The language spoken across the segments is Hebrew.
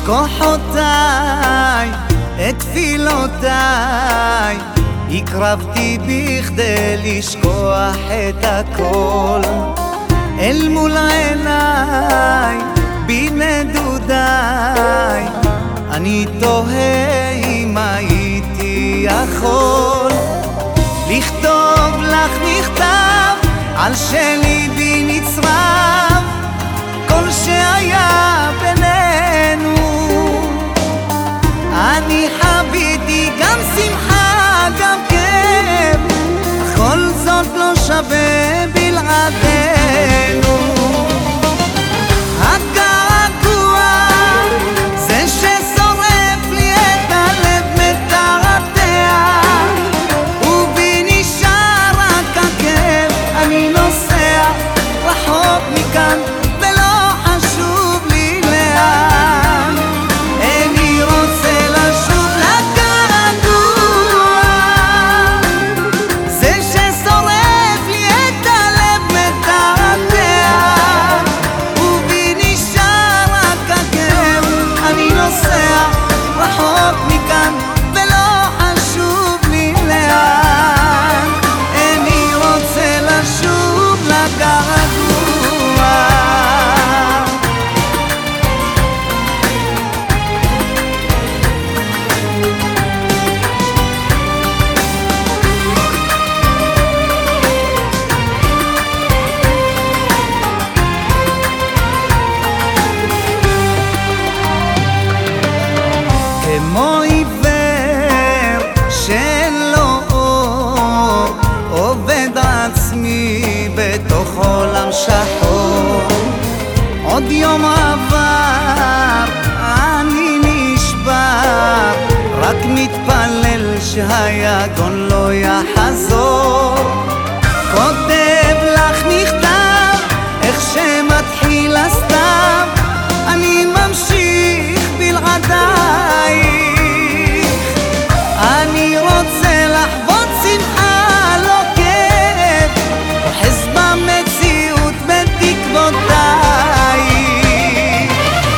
כוחותיי, את תפילותיי, הקרבתי בכדי לשכוח את הכל. אל מול עיניי, בנדודיי, אני תוהה אם הייתי יכול לכתוב לך מכתב על שליבי נצרב כל שהיה בינינו. אני חוויתי גם שמחה גם כאב, בכל זאת לא שווה בלעדינו. הגעגוע זה ששורף לי את הלב מתעתע, ובי נשאר רק הכאב. אני נוסע רחוק מכאן ולא חשוב לי לאן. איני רוצה לשוב לגעגוע, זה ששורף לי את הלב מתעתע, ובי נשאר רק הכאב. אני נוסע רחוק מכאן ולא חשוב לי לאן. איני רוצה לשוב לגעגוע. כמו עיוור שלא אור, עובד עצמי בתוך עולם שחור. עוד יום עבר, אני נשבר, רק מתפלל שהיגון לא יחזור. כותב לך מכתב, איך שמתחיל הסתיו, אני ממשיך בלעדייך. אני רוצה לחוות שמחה לא כאב, אוחז במציאות בתקוותייך.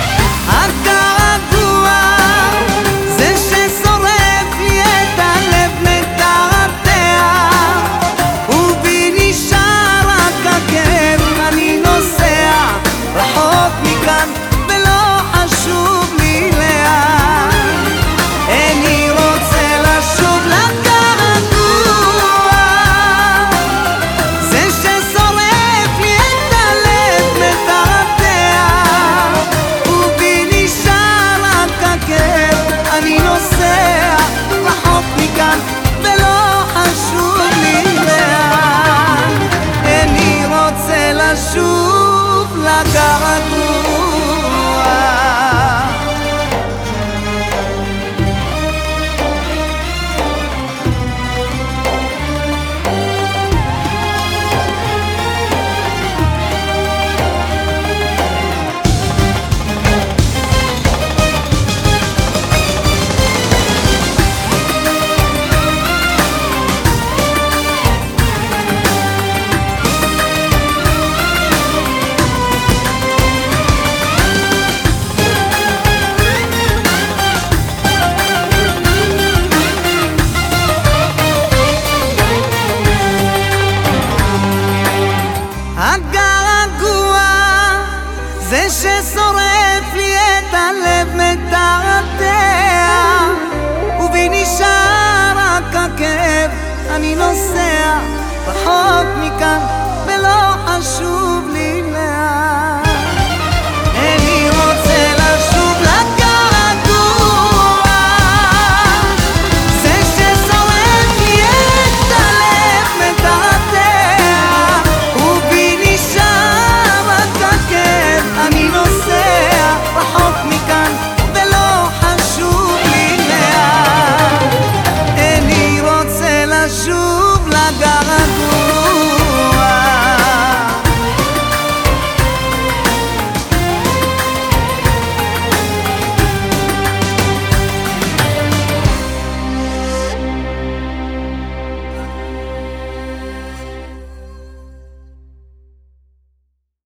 הגעגוע זה ששורף לי את הלב מתעתע, ובי נשאר רק הכאב. אני נוסע רחוק מכאן ולא חשוב לי לאן. איני רוצה לשוב לגעגוע, זה ששורף לי את הלב מתעתע, ובי נשאר רק הכאב. אני נוסע רחוק מכאן ולא חשוב לי לאן. איני רוצה לשוב לגעגוע. הגעגוע זה ששורף לי את הלב מתעתע, ובי נשאר רק הכאב. אני נוסע רחוק מכאן ולא חשוב